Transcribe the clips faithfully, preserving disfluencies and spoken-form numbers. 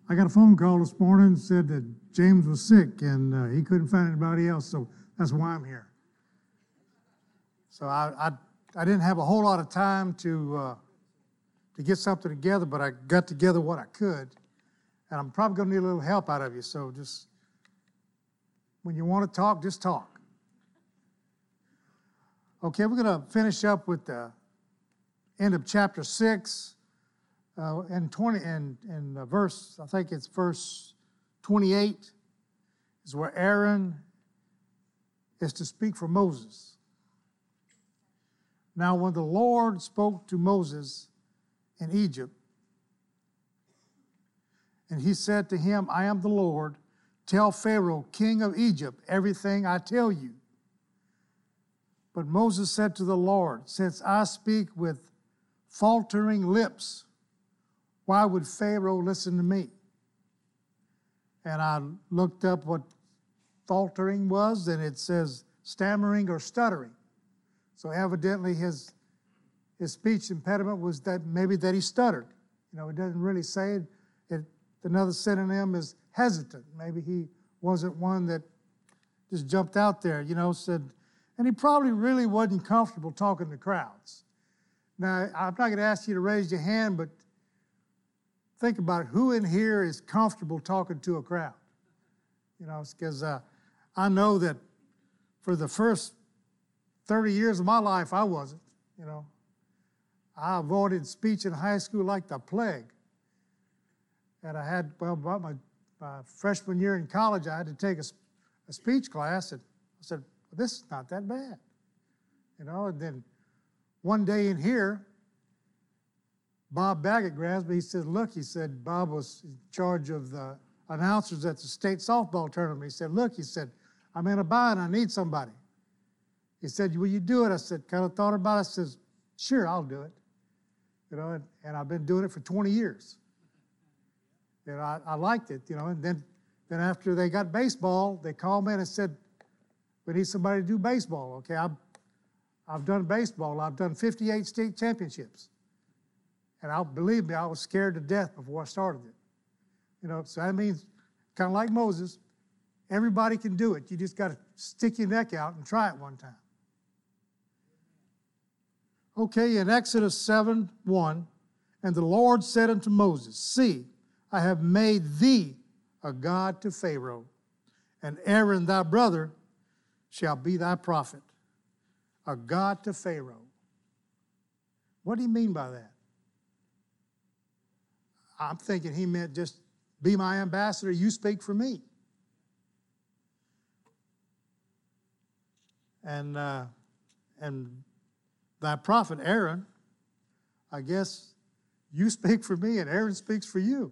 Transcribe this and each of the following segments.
I got a phone call this morning that said that James was sick and uh, he couldn't find anybody else, so that's why I'm here. So I I, I didn't have a whole lot of time to uh, to get something together, but I got together what I could, and I'm probably going to need a little help out of you. So just when you want to talk, just talk. Okay, we're going to finish up with the end of chapter six. Uh, and twenty and in, in verse, I think it's verse twenty-eight, is where Aaron is to speak for Moses. Now, when the Lord spoke to Moses in Egypt, and he said to him, I am the Lord, tell Pharaoh, king of Egypt, everything I tell you. But Moses said to the Lord, since I speak with faltering lips, why would Pharaoh listen to me? And I looked up what faltering was, and it says stammering or stuttering. So evidently his, his speech impediment was that maybe that he stuttered. You know, it doesn't really say it. it. Another synonym is hesitant. Maybe he wasn't one that just jumped out there, you know, said, and he probably really wasn't comfortable talking to crowds. Now, I'm not going to ask you to raise your hand, but think about it. Who in here is comfortable talking to a crowd? You know, because uh, I know that for the first thirty years of my life, I wasn't, you know. I avoided speech in high school like the plague. And I had, well, about my, my freshman year in college, I had to take a, a speech class, and I said, well, this is not that bad. You know, and then one day in here, Bob Baggett grabs me. He said, look, he said, Bob was in charge of the announcers at the state softball tournament. He said, look, he said, I'm in a bind. I need somebody. He said, will you do it? I said, kind of thought about it. I said, sure, I'll do it. You know, and, and I've been doing it for twenty years. You know, I, I liked it, you know, and then, then after they got baseball, they called me and said, we need somebody to do baseball. Okay, I've, I've done baseball. I've done fifty-eight state championships. And I'll believe me, I was scared to death before I started it. You know, so that means, kind of like Moses, everybody can do it. You just got to stick your neck out and try it one time. Okay, in Exodus seven one, and the Lord said unto Moses, see, I have made thee a god to Pharaoh, and Aaron thy brother shall be thy prophet. A god to Pharaoh. What do you mean by that? I'm thinking he meant just be my ambassador, you speak for me. And uh, and thy prophet Aaron, I guess you speak for me and Aaron speaks for you.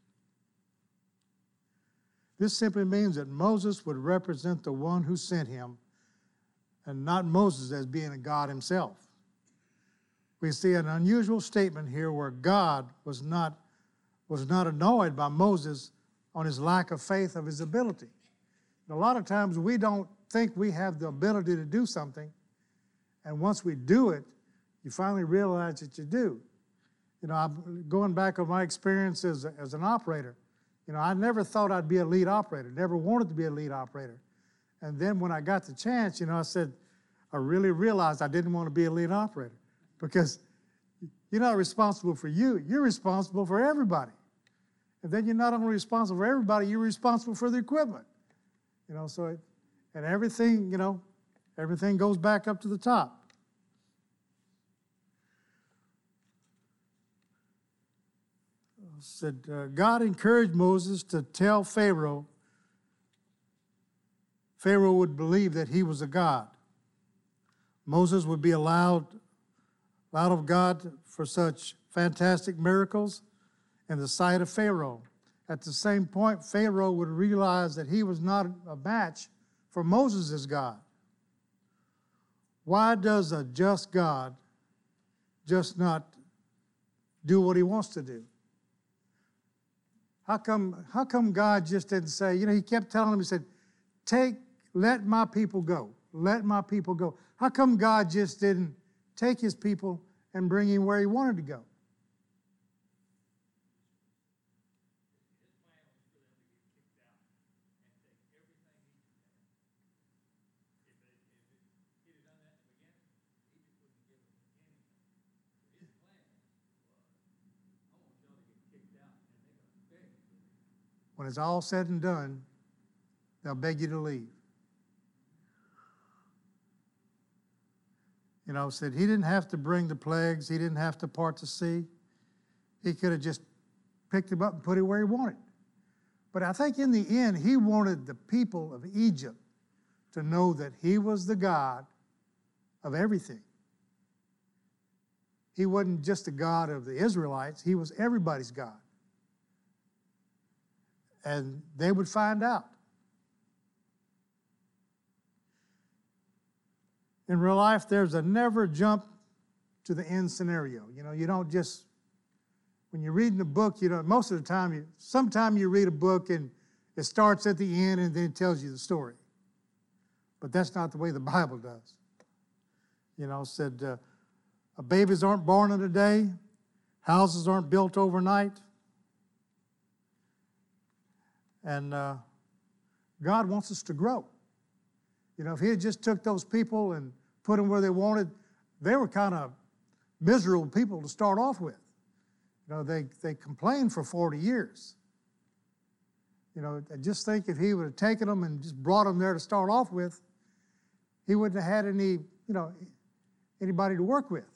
This simply means that Moses would represent the one who sent him and not Moses as being a God himself. We see an unusual statement here where God was not was not annoyed by Moses on his lack of faith of his ability. And a lot of times we don't think we have the ability to do something, and once we do it, you finally realize that you do. You know, I'm going back on my experience as, as an operator. You know, I never thought I'd be a lead operator, never wanted to be a lead operator. And then when I got the chance, you know, I said, I really realized I didn't want to be a lead operator because you're not responsible for you, you're responsible for everybody. And then you're not only responsible for everybody, you're responsible for the equipment. You know, so, it, and everything, you know, everything goes back up to the top. Said, uh, God encouraged Moses to tell Pharaoh, Pharaoh would believe that he was a god. Moses would be allowed, allowed of God for such fantastic miracles in the sight of Pharaoh. At the same point, Pharaoh would realize that he was not a match for Moses as God. Why does a just God just not do what he wants to do? How come, how come God just didn't say, you know, he kept telling him, he said, take, let my people go. Let my people go. How come God just didn't take his people and bring him where he wanted to go? when it's all said and done, they'll beg you to leave. You know, said he didn't have to bring the plagues. He didn't have to part the sea. He could have just picked him up and put him where he wanted. But I think in the end, he wanted the people of Egypt to know that he was the God of everything. He wasn't just the God of the Israelites. He was everybody's God. And they would find out. In real life, there's a never jump to the end scenario. You know, you don't just, when you're reading a book, you know, most of the time, you, sometime you read a book and it starts at the end and then it tells you the story. But that's not the way the Bible does. You know, said uh, babies aren't born in a day, houses aren't built overnight. And uh, God wants us to grow. You know, if he had just took those people and put them where they wanted, they were kind of miserable people to start off with. You know, they, they complained for forty years. You know, I just think if he would have taken them and just brought them there to start off with, he wouldn't have had any, you know, anybody to work with.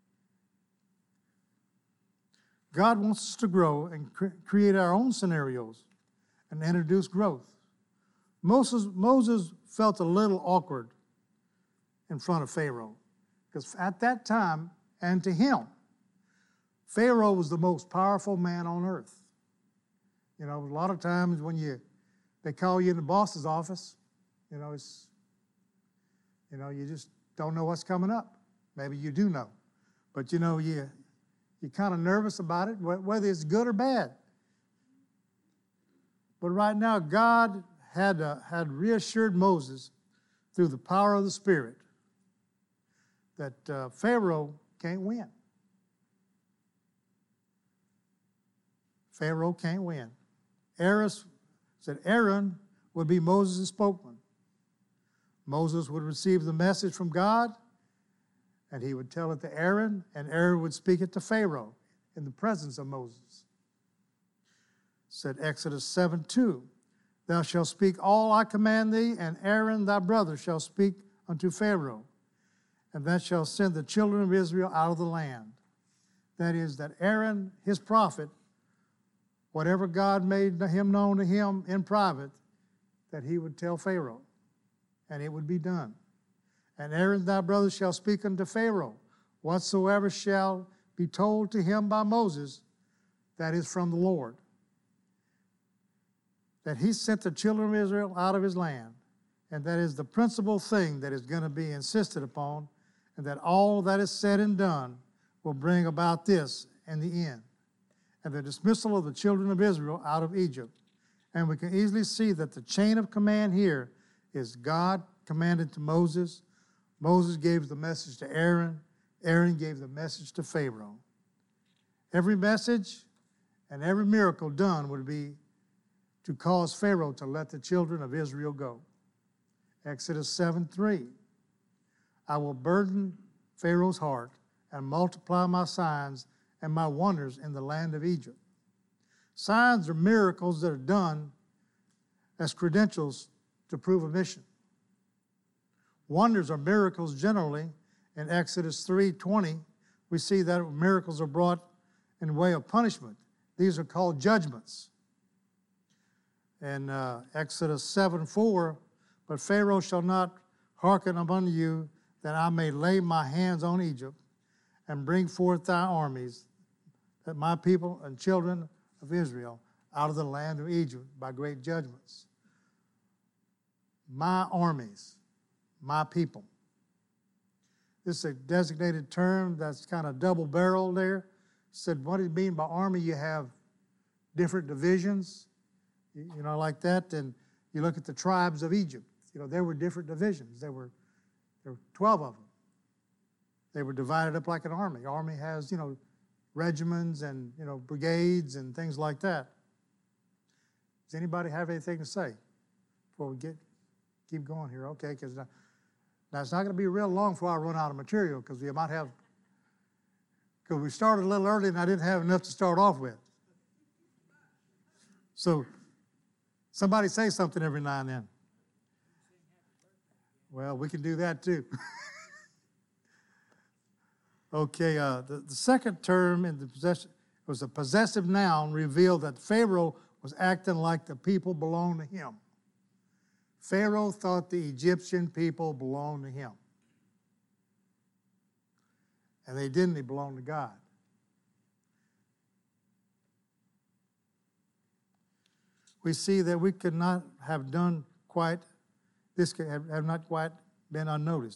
God wants us to grow and cre- create our own scenarios and introduce growth. Moses, Moses felt a little awkward in front of Pharaoh because at that time, and to him, Pharaoh was the most powerful man on earth. You know, a lot of times when you they call you in the boss's office, you know, it's, you know, you just don't know what's coming up. Maybe you do know, but you know, you you're kind of nervous about it, whether it's good or bad. But right now, God had uh, had reassured Moses through the power of the Spirit that uh, Pharaoh can't win. Pharaoh can't win. Aaron said Aaron would be Moses' spokesman. Moses would receive the message from God, and he would tell it to Aaron, and Aaron would speak it to Pharaoh in the presence of Moses. Said Exodus seven two, thou shalt speak all I command thee, and Aaron thy brother shall speak unto Pharaoh, and thou shalt send the children of Israel out of the land. That is, that Aaron, his prophet, whatever God made him known to him in private, that he would tell Pharaoh, and it would be done. And Aaron thy brother shall speak unto Pharaoh, whatsoever shall be told to him by Moses, that is from the Lord. That he sent the children of Israel out of his land, and that is the principal thing that is going to be insisted upon, and that all that is said and done will bring about this in the end, and the dismissal of the children of Israel out of Egypt. And we can easily see that the chain of command here is God commanded to Moses, Moses gave the message to Aaron, Aaron gave the message to Pharaoh. Every message and every miracle done would be to cause Pharaoh to let the children of Israel go. Exodus seven three, I will burden Pharaoh's heart and multiply my signs and my wonders in the land of Egypt. Signs are miracles that are done as credentials to prove a mission. Wonders are miracles generally. In Exodus three twenty, we see that miracles are brought in way of punishment. These are called judgments. In uh, Exodus seven four, but Pharaoh shall not hearken unto you, that I may lay my hands on Egypt and bring forth thy armies, that my people and children of Israel out of the land of Egypt by great judgments. My armies, my people. This is a designated term that's kind of double-barreled there. Said, what do you mean by army? You have different divisions, you know, like that. And you look at the tribes of Egypt. You know, there were different divisions. There were, there were twelve of them. They were divided up like an army. Army has, you know, regiments and, you know, brigades and things like that. Does anybody have anything to say before we get keep going here? Okay, because now, now it's not going to be real long before I run out of material, because we might have, because we started a little early and I didn't have enough to start off with. So Somebody say something every now and then. Well, we can do that too. Okay, uh, the, the second term in the possession was a possessive noun revealed that Pharaoh was acting like the people belonged to him. Pharaoh thought the Egyptian people belonged to him. And they didn't, they belonged to God. We see that we could not have done quite, this could have, have not quite been unnoticed.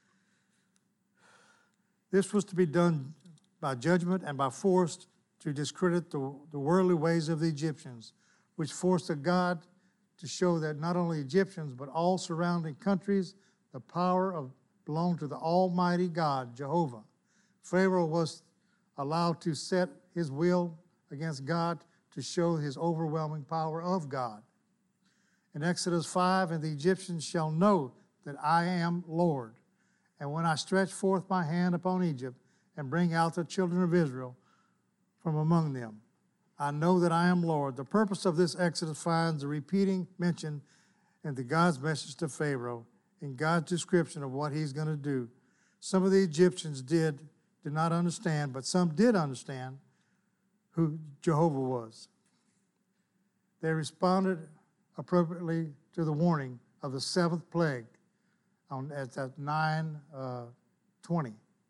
This was to be done by judgment and by force to discredit the, the worldly ways of the Egyptians, which forced a God to show that not only Egyptians, but all surrounding countries, the power of belonged to the Almighty God, Jehovah. Pharaoh was allowed to set his will against God to show his overwhelming power of God. In Exodus five, and the Egyptians shall know that I am Lord. And when I stretch forth my hand upon Egypt and bring out the children of Israel from among them, I know that I am Lord. The purpose of this Exodus finds a repeating mention in the God's message to Pharaoh, in God's description of what he's going to do. Some of the Egyptians did, did not understand, but some did understand who Jehovah was. They responded appropriately to the warning of the seventh plague on at, at nine twenty.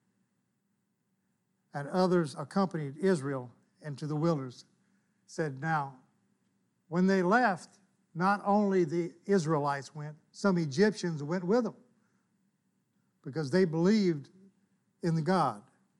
And others accompanied Israel into the wilderness. Said, now, when they left, not only the Israelites went, some Egyptians went with them because they believed in the God.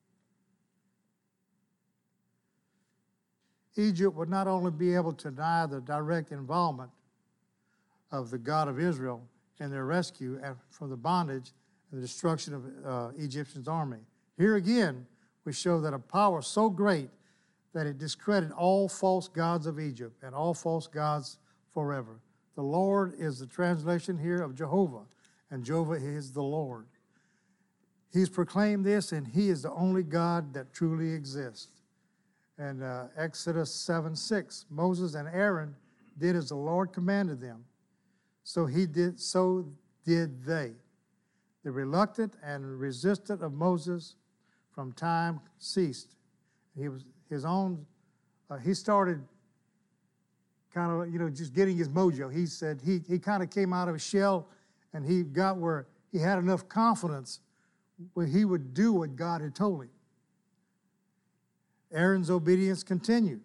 Egypt would not only be able to deny the direct involvement of the God of Israel in their rescue from the bondage and the destruction of uh, Egyptian's army. Here again, we show that a power so great that it discredited all false gods of Egypt and all false gods forever. The Lord is the translation here of Jehovah, and Jehovah is the Lord. He's proclaimed this, and he is the only God that truly exists. And uh, Exodus seven six, Moses and Aaron did as the Lord commanded them. So he did, so did they. The reluctant and resistant of Moses from time ceased. He was his own, uh, he started kind of, you know, just getting his mojo. He said he, he kind of came out of his shell and he got where he had enough confidence where he would do what God had told him. Aaron's obedience continued.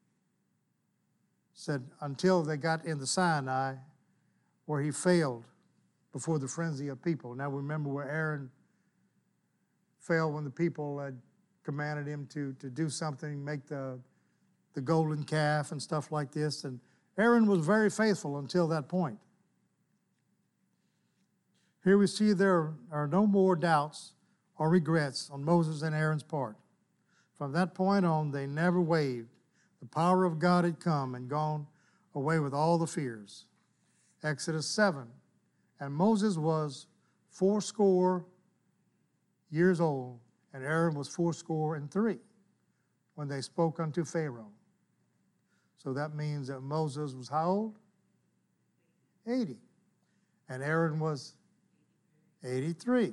Said until they got in the Sinai where he failed before the frenzy of people. Now remember where Aaron fell when the people had commanded him to, to do something, make the, the golden calf and stuff like this. And Aaron was very faithful until that point. Here we see there are no more doubts or regrets on Moses and Aaron's part. From that point on, they never wavered. The power of God had come and gone away with all the fears. Exodus seven, and Moses was fourscore years old, and Aaron was fourscore and three when they spoke unto Pharaoh. So that means that Moses was how old? eighty. And Aaron was eighty-three.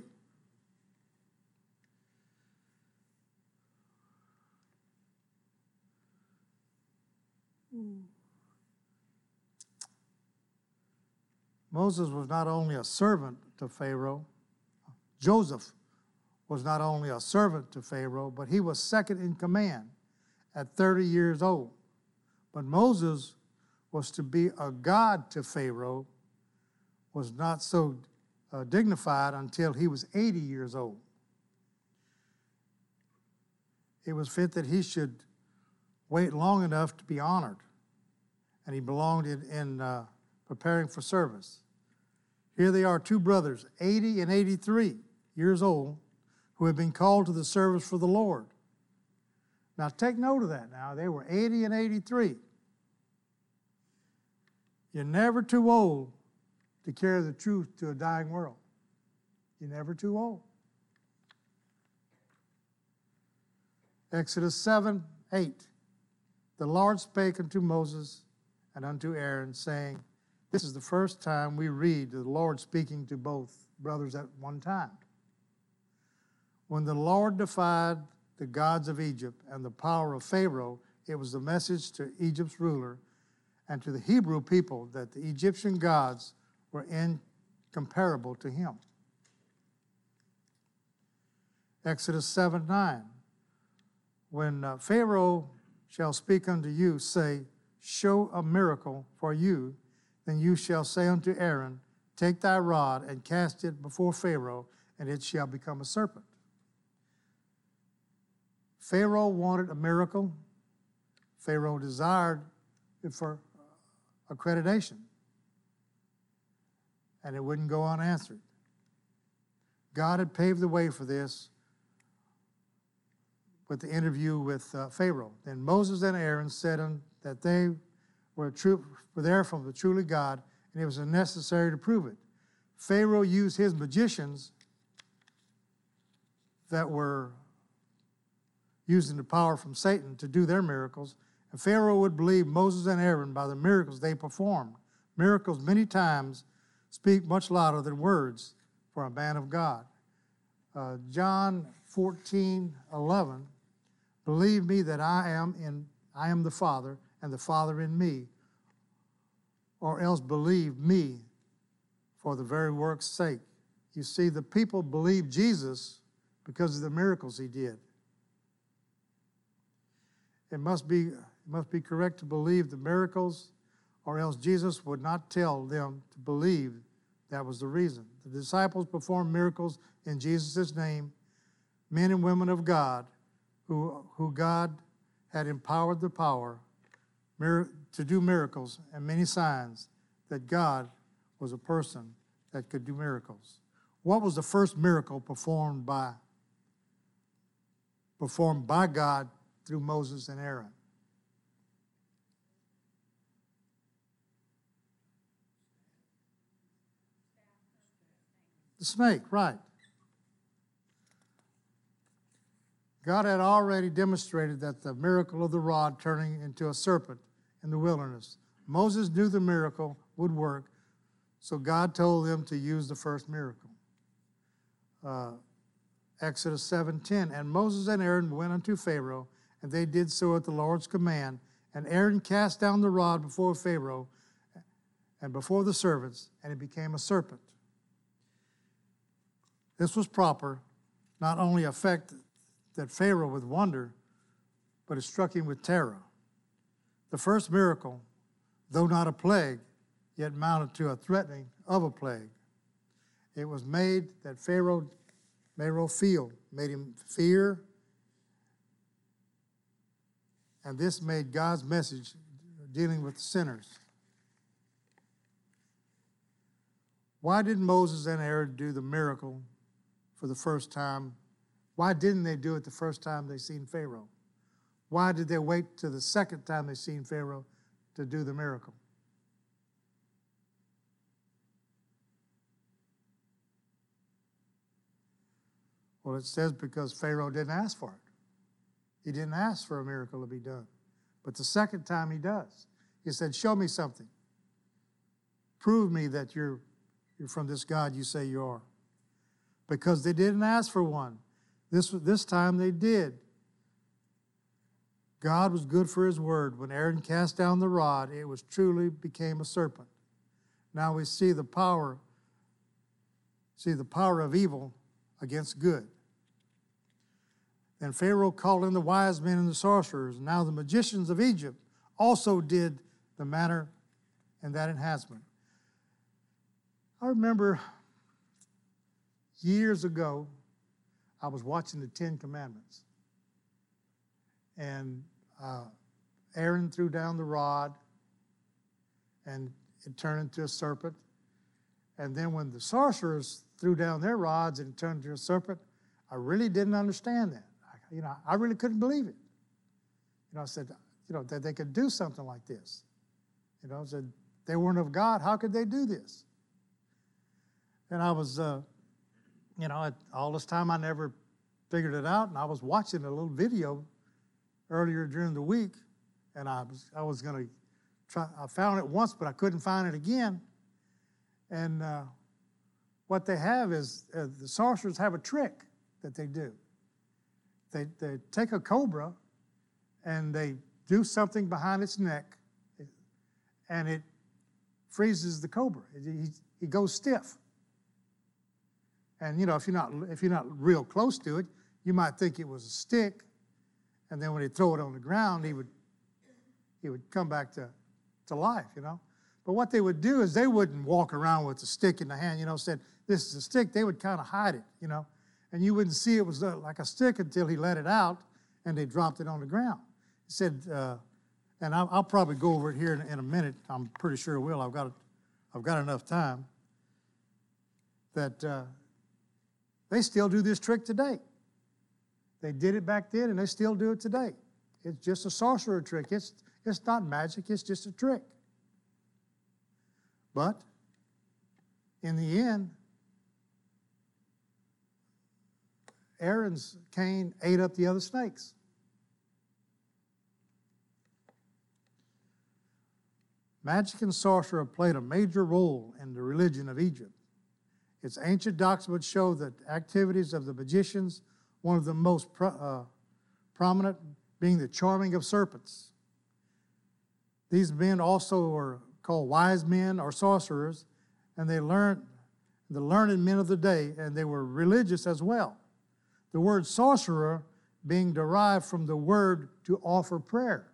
Moses was not only a servant to Pharaoh. Joseph was not only a servant to Pharaoh, but he was second in command at thirty years old. But Moses was to be a god to Pharaoh, was not so uh, dignified until he was eighty years old. It was fit that he should wait long enough to be honored, and he belonged in, in uh, preparing for service. Here they are, two brothers, eighty and eighty-three years old, who had been called to the service for the Lord. Now take note of that now. They were eighty and eighty-three. You're never too old to carry the truth to a dying world. You're never too old. Exodus seven, eight. The Lord spake unto Moses and unto Aaron, saying, this is the first time we read the Lord speaking to both brothers at one time. When the Lord defied the gods of Egypt and the power of Pharaoh, it was the message to Egypt's ruler and to the Hebrew people that the Egyptian gods were incomparable to him. Exodus seven nine, when uh, Pharaoh shall speak unto you, say, show a miracle for you, then you shall say unto Aaron, take thy rod and cast it before Pharaoh, and it shall become a serpent. Pharaoh wanted a miracle. Pharaoh desired it for accreditation, and it wouldn't go unanswered. God had paved the way for this with the interview with uh, Pharaoh. Then Moses and Aaron said um, that they were, true, were there from the truly God, and it was necessary to prove it. Pharaoh used his magicians that were using the power from Satan to do their miracles, and Pharaoh would believe Moses and Aaron by the miracles they performed. Miracles many times speak much louder than words for a man of God. Uh, John fourteen eleven, believe me that I am in I am the Father, and the Father in me, or else believe me for the very work's sake. You see, the people believed Jesus because of the miracles he did. It must be, it must be correct to believe the miracles, or else Jesus would not tell them to believe that was the reason. The disciples performed miracles in Jesus' name, men and women of God who, who God had empowered the power to do miracles and many signs, that God was a person that could do miracles. What was the first miracle performed by, performed by God through Moses and Aaron? The snake, right. God had already demonstrated that the miracle of the rod turning into a serpent in the wilderness. Moses knew the miracle would work, so God told them to use the first miracle. Uh, Exodus seven ten, and Moses and Aaron went unto Pharaoh, and they did so at the Lord's command. And Aaron cast down the rod before Pharaoh and before the servants, and it became a serpent. This was proper, not only affected that Pharaoh with wonder, but it struck him with terror. The first miracle, though not a plague, yet mounted to a threatening of a plague. It was made that Pharaoh, Pharaoh feel, made him fear, and this made God's message dealing with sinners. Why did Moses and Aaron do the miracle for the first time? Why didn't they do it the first time they seen Pharaoh? Why did they wait till the second time they seen Pharaoh to do the miracle? Well, it says because Pharaoh didn't ask for it. He didn't ask for a miracle to be done. But the second time he does. He said, show me something. Prove me that you're, you're from this God you say you are. Because they didn't ask for one. This, this time they did. God was good for his word. When Aaron cast down the rod, it was truly became a serpent. Now we see the power, see the power of evil against good. And Pharaoh called in the wise men and the sorcerers. Now the magicians of Egypt also did the manner and that enhancement. I remember years ago, I was watching the Ten Commandments. And uh, Aaron threw down the rod, and it turned into a serpent. And then when the sorcerers threw down their rods and it turned into a serpent, I really didn't understand that. I, you know, I really couldn't believe it. You know, I said, you know, that they could do something like this. You know, I said, they weren't of God. How could they do this? And I was, uh, you know, all this time I never figured it out. And I was watching a little video earlier during the week, and I was I was going to try, I found it once, but I couldn't find it again. And uh, what they have is uh, the sorcerers have a trick that they do. They, they take a cobra and they do something behind its neck, and it freezes the cobra. He, he goes stiff. And you know, if you're not if you're not real close to it, you might think it was a stick, and then when they throw it on the ground, he would he would come back to, to life, you know. But what they would do is they wouldn't walk around with the stick in the hand, you know, said, this is a stick. They would kind of hide it, you know, and you wouldn't see it was like a stick until he let it out and they dropped it on the ground. He said, uh, and I'll, I'll probably go over it here in, in a minute. I'm pretty sure I will. I've got, I've got enough time. That uh, they still do this trick today. They did it back then, and they still do it today. It's just a sorcerer trick. It's, it's not magic. It's just a trick. But in the end, Aaron's cane ate up the other snakes. Magic and sorcery played a major role in the religion of Egypt. Its ancient documents show that activities of the magicians, one of the most pro, uh, prominent being the charming of serpents. These men also were called wise men or sorcerers, and they learned the learned men of the day, and they were religious as well. The word sorcerer being derived from the word to offer prayers.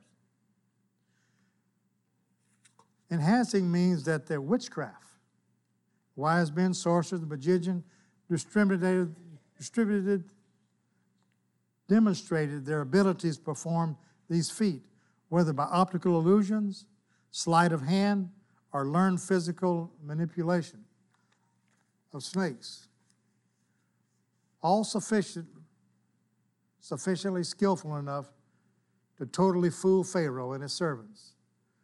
Enhancing means that they're witchcraft. Wise men, sorcerers, the magician, distributed, distributed, demonstrated their abilities to perform these feats, whether by optical illusions, sleight of hand, or learned physical manipulation of snakes. All sufficient, sufficiently skillful enough to totally fool Pharaoh and his servants.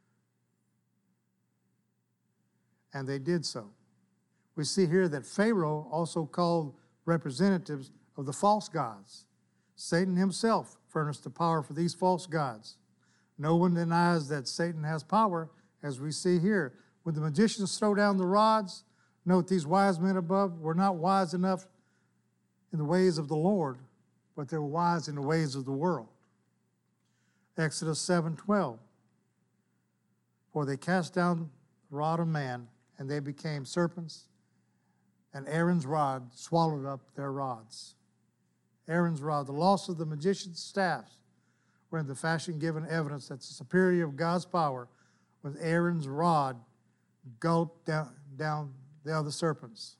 And they did so. We see here that Pharaoh also called representatives of the false gods. Satan himself furnished the power for these false gods. No one denies that Satan has power, as we see here. When the magicians throw down the rods, note these wise men above were not wise enough in the ways of the Lord, but they were wise in the ways of the world. Exodus seven twelve. For they cast down the rod of man, and they became serpents, and Aaron's rod swallowed up their rods. Aaron's rod, the loss of the magician's staffs, were in the fashion given evidence that the superiority of God's power was Aaron's rod gulped down, down the other serpents.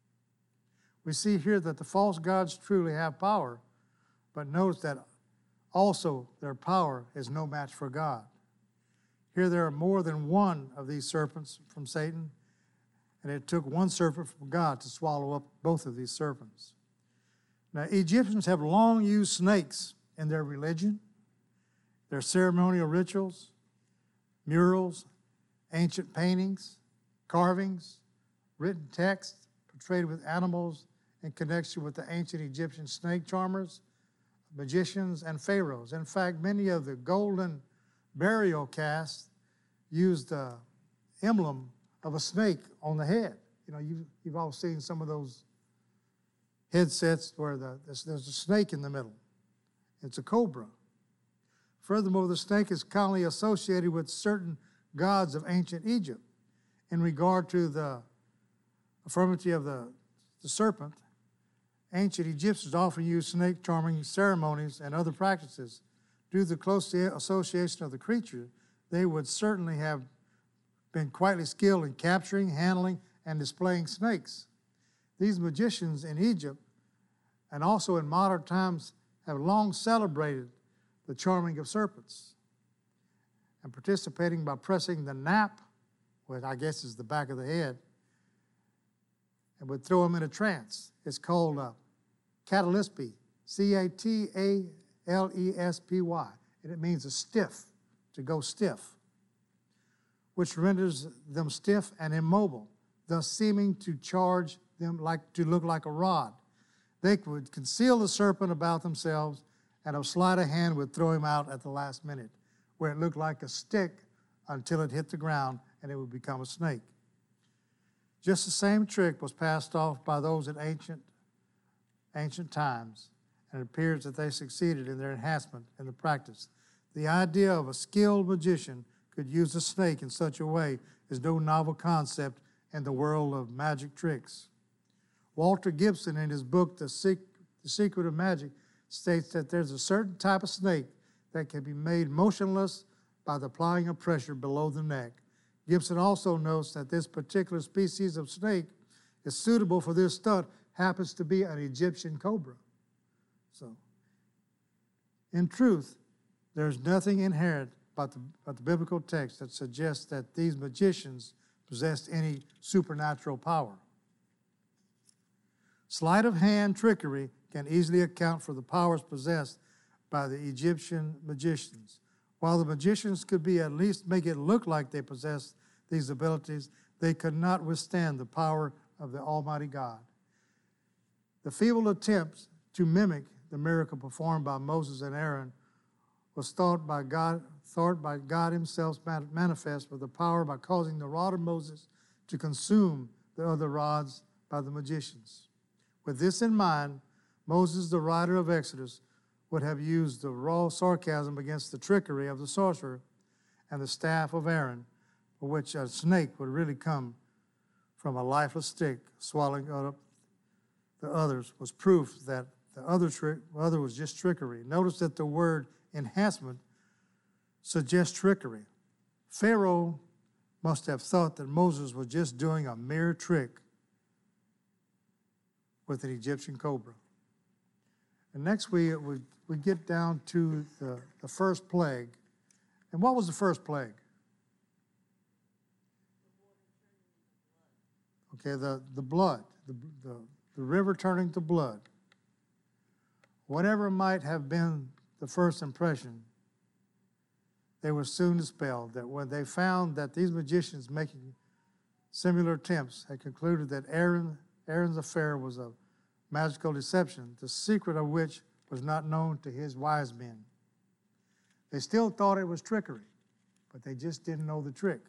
We see here that the false gods truly have power, but notice that also their power is no match for God. Here there are more than one of these serpents from Satan, and it took one serpent from God to swallow up both of these serpents. Now, Egyptians have long used snakes in their religion, their ceremonial rituals, murals, ancient paintings, carvings, written text portrayed with animals in connection with the ancient Egyptian snake charmers, magicians, and pharaohs. In fact, many of the golden burial casts used the emblem of a snake on the head. You know, you've, you've all seen some of those headsets where the, there's, there's a snake in the middle. It's a cobra. Furthermore, the snake is commonly associated with certain gods of ancient Egypt. In regard to the affirmity of the, the serpent, ancient Egyptians often used snake charming ceremonies and other practices. Due to the close association of the creature, they would certainly have been quietly skilled in capturing, handling, and displaying snakes. These magicians in Egypt and also in modern times have long celebrated the charming of serpents and participating by pressing the nap, which I guess is the back of the head, and would throw them in a trance. It's called uh, catalespy, C A T A L E S P Y, and it means a stiff, to go stiff, which renders them stiff and immobile, thus seeming to charge them like to look like a rod. They would conceal the serpent about themselves, and a sleight of hand would throw him out at the last minute, where it looked like a stick until it hit the ground and it would become a snake. Just the same trick was passed off by those in ancient, ancient times, and it appears that they succeeded in their enhancement in the practice. The idea of a skilled magician could use a snake in such a way is no novel concept in the world of magic tricks. Walter Gibson, in his book, The Secret of Magic, states that there's a certain type of snake that can be made motionless by the applying of pressure below the neck. Gibson also notes that this particular species of snake is suitable for this stunt, happens to be an Egyptian cobra. So, in truth, there's nothing inherent about the, about the biblical text that suggests that these magicians possessed any supernatural power. Sleight of hand trickery can easily account for the powers possessed by the Egyptian magicians. While the magicians could be at least make it look like they possessed these abilities, they could not withstand the power of the Almighty God. The feeble attempts to mimic the miracle performed by Moses and Aaron was thought by God, thought by God himself manifest with the power by causing the rod of Moses to consume the other rods by the magicians. With this in mind, Moses, the writer of Exodus, would have used the raw sarcasm against the trickery of the sorcerer and the staff of Aaron, for which a snake would really come from a lifeless stick swallowing up the others, was proof that the other, trick, other was just trickery. Notice that the word enhancement suggests trickery. Pharaoh must have thought that Moses was just doing a mere trick with an Egyptian cobra. And next we, we, we get down to the, the first plague. And what was the first plague? Okay, the, the blood, the, the, the river turning to blood. Whatever might have been the first impression, they were soon dispelled. That when they found that these magicians making similar attempts had concluded that Aaron, Aaron's affair was a magical deception, the secret of which was not known to his wise men. They still thought it was trickery, but they just didn't know the trick.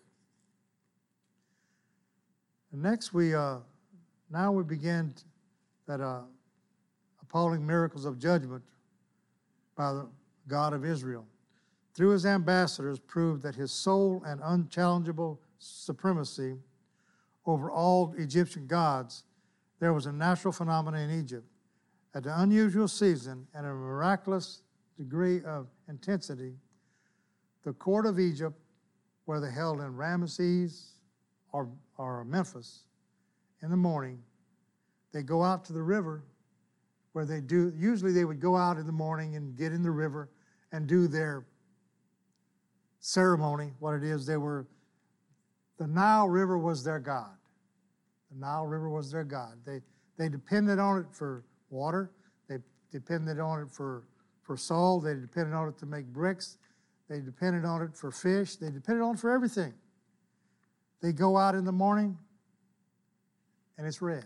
And next, we uh, now we begin that uh, appalling miracles of judgment by the God of Israel. Through his ambassadors, proved that his sole and unchallengeable supremacy over all Egyptian gods. There was a natural phenomenon in Egypt. At an unusual season and a miraculous degree of intensity, the court of Egypt, whether held in Ramesses or, or Memphis, in the morning, they go out to the river where they do, usually they would go out in the morning and get in the river and do their ceremony. What it is, they were, the Nile River was their god. The Nile River was their god. They, they depended on it for water. They depended on it for, for salt. They depended on it to make bricks. They depended on it for fish. They depended on it for everything. They go out in the morning, and it's red.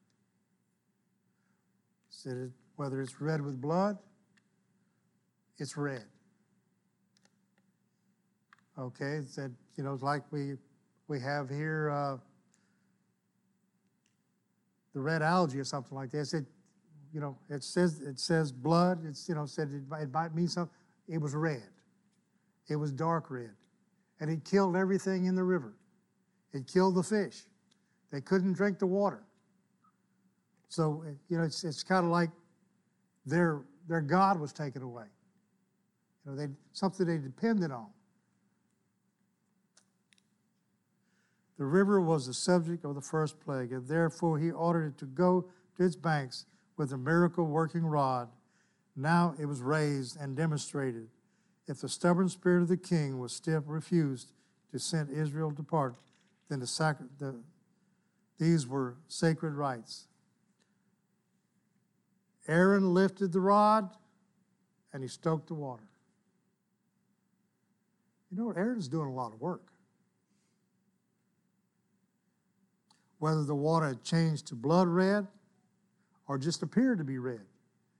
So whether it's red with blood, it's red. Okay, it's that, you know, like we we have here uh, the red algae or something like that. It, you know, it says it says blood. It's, you know, said it, it might mean something. It was red. It was dark red, and it killed everything in the river. It killed the fish. They couldn't drink the water. So, you know, it's it's kind of like their their God was taken away. You know, they something they depended on. The river was the subject of the first plague, and therefore he ordered it to go to its banks with a miracle-working rod. Now it was raised and demonstrated. If the stubborn spirit of the king was still refused to send Israel to depart, then the, sacred, the these were sacred rites. Aaron lifted the rod, and he stoked the water. You know what? Aaron's doing a lot of work. Whether the water had changed to blood red or just appeared to be red.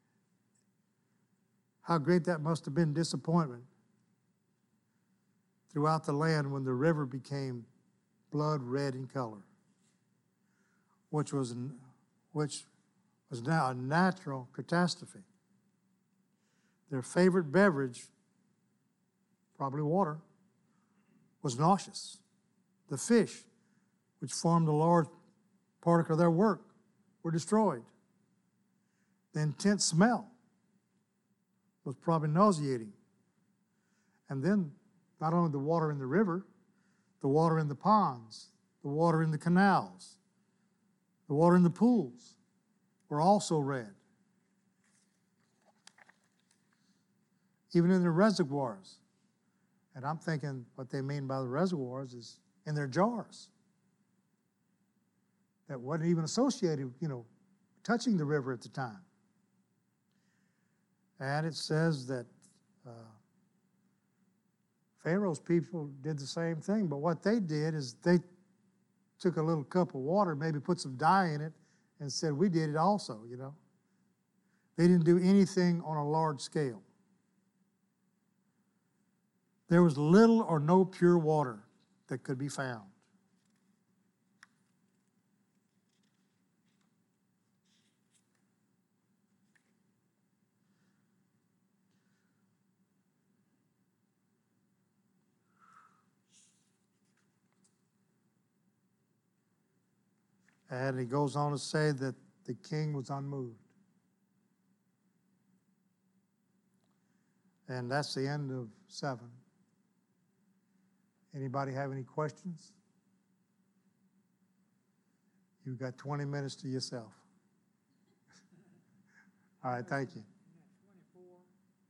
How great that must have been disappointment throughout the land when the river became blood red in color, which was, which was now a natural catastrophe. Their favorite beverage, probably water, was nauseous. The fish, which formed a large part of their work, were destroyed. The intense smell was probably nauseating. And then not only the water in the river, the water in the ponds, the water in the canals, the water in the pools were also red. Even in the reservoirs. And I'm thinking what they mean by the reservoirs is in their jars. That wasn't even associated, you know, touching the river at the time. And it says that uh, Pharaoh's people did the same thing, but what they did is they took a little cup of water, maybe put some dye in it, and said, we did it also, you know. They didn't do anything on a large scale. There was little or no pure water that could be found. And he goes on to say that the king was unmoved. And that's the end of seven. Anybody have any questions? You've got twenty minutes to yourself. All right, thank you.